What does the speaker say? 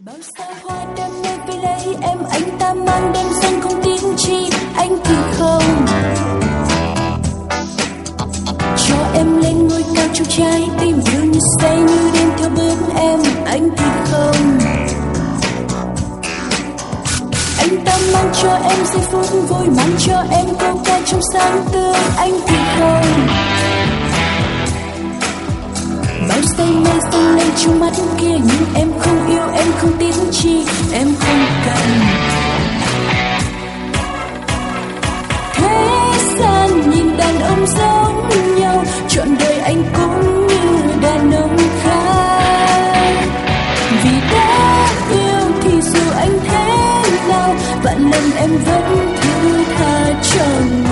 Bao xa hoa đam mê với lấy em, anh ta mang đêm xuân không tiếng chi, anh thì không. Cho em lên ngôi cao trong trái tim, yêu như say như đêm theo bước em, anh thì không. Anh ta mang cho em giây phút vui, mang cho em câu ca trong sáng tươi, anh thì không. Bao say mê dâng lên trong mắt kia, nhưng em không yêu, em không tiếc chi, em không cần. Thế gian nhìn đàn ông giống nhau, trọn đời anh cũng như đàn ông khác. Vì đã yêu thì dù anh thế nào, vạn lần em vẫn thứ tha cho người.